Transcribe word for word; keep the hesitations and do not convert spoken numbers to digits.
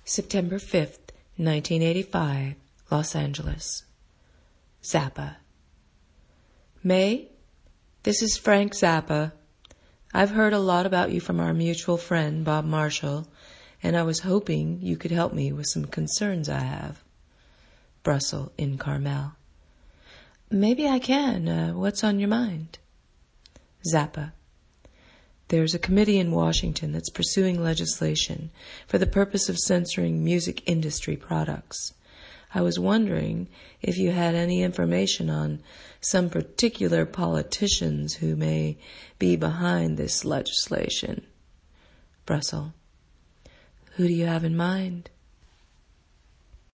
September fifth, nineteen eighty-five, Los Angeles. Zappa. May, this is Frank Zappa. I've heard a lot about you from our mutual friend, Bob Marshall, and I was hoping you could help me with some concerns I have. Brussels in Carmel. Maybe I can. Uh, what's on your mind? Zappa. There's a committee in Washington that's pursuing legislation for the purpose of censoring music industry products. I was wondering if you had any information on some particular politicians who may be behind this legislation. Brussels. Who do you have in mind?